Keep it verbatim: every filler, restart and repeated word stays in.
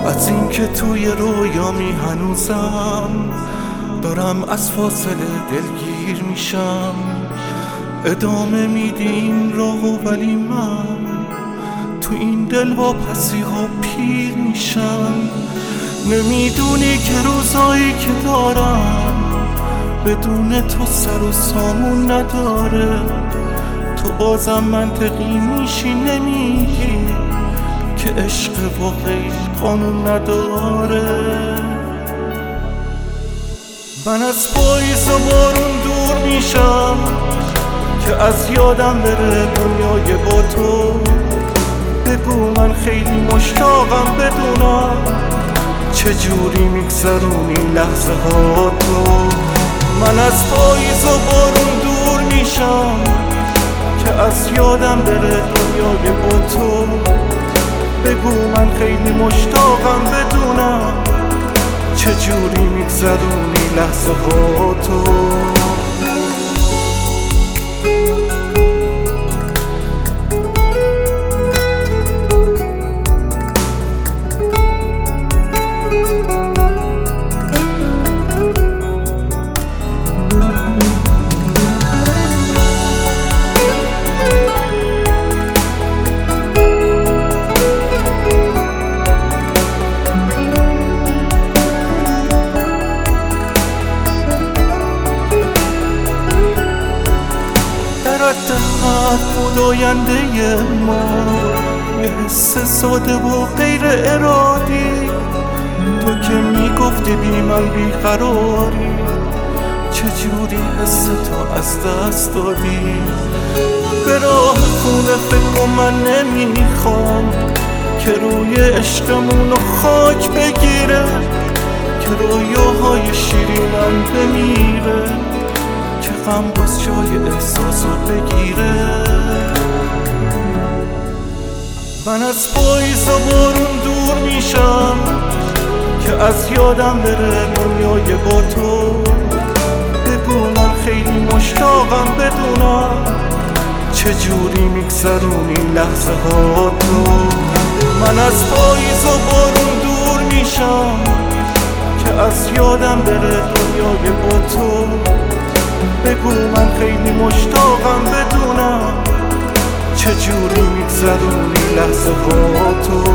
از این که توی رویامی هنوزم دارم از فاصله دلگیر میشم. ادامه میدی این راهو ولی من تو این دل واپسی ها پیر میشم. نمیدونی که روزایی که دارم بدون تو سر و سامون نداره. تو بازم منطقی میشی نمیگی که عشق واقعی قانون نداره. من از پاییز و بارون دور میشم که از یادم بره دنیای با تو. بگو من خیلی مشتاقم بدونم چجوری میگذرونی لحظه ها تو. من از پاییز و بارون دور میشم که از یادم بره دنیای با تو. بگو من خیلی مشتاقم بدونم چجوری میگذرونی لحظه ها تو. دهت بود آینده ما، یه حس ساده و غیر ارادی. تو که میگفتی بی من بیقراری، چجوری حس تو از دست دادی. به راه خونه فکر من نمیخوام که روی عشقمونو خاک بگیره، که رویاهای شیرینم بمیره، که غم باز جای احساسو بگیره. من از پاییز و بارون دور میشم که از یادم بره دنیای با تو. بگو من خیلی مشتاقم بدونم چجوری میگذرونی لحظه ها تو. من از پاییز و بارون دور میشم که از یادم بره دنیای با تو. بگو من خیلی مشتاقم بدونم چجوری میگذرونی لحظه ها تو.